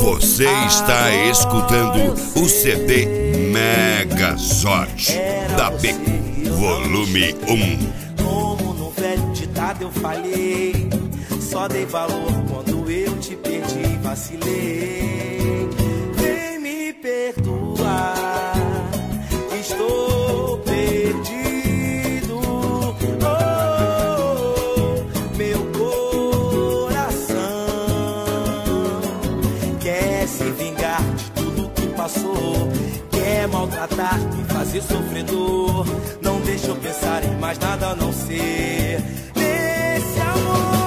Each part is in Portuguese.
Você está escutando o CD Megazord da Beco, volume 1. Como no velho ditado eu falhei, só dei valor quando eu te perdi e vacilei. Vem me perdoar, estou perdido. Oh, meu coração quer se vingar de tudo que passou, quer maltratar, me fazer sofredor. Não deixa eu pensar em mais nada a não ser nesse amor.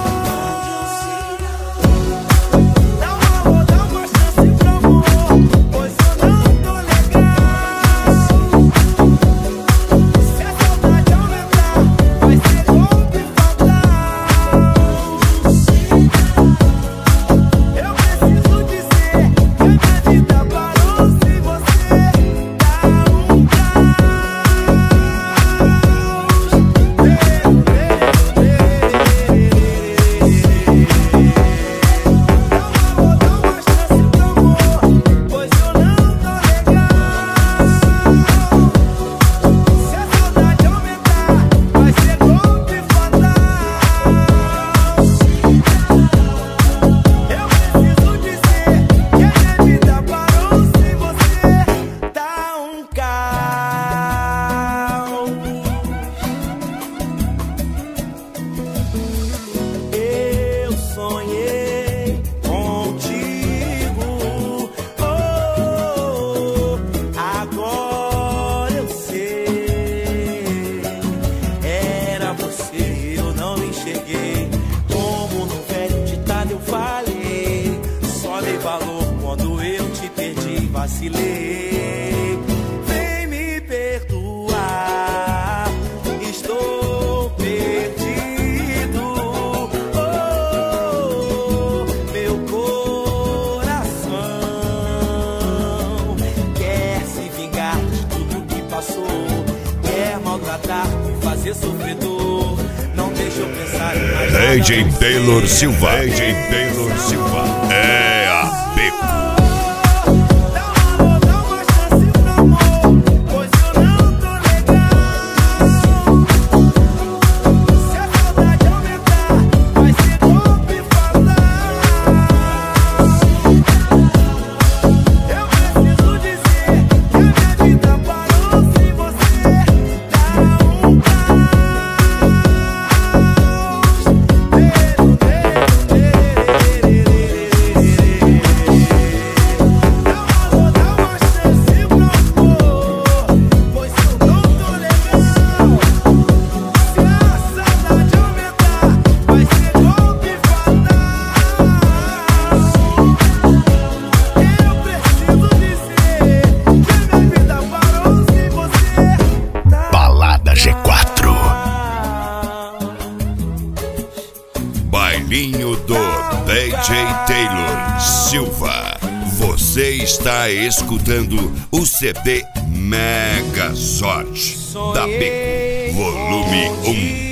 Vacilei, vem me perdoar, estou perdido. Oh, meu coração quer se vingar de tudo que passou, quer maltratar, me fazer sofredor. Não deixa eu pensar em mais nada. DJ Taylor Silva, DJ Taylor Silva, é a Beco. Bailinho do DJ Taylor Silva. Você está escutando o CD Megazord da Beco, volume 1.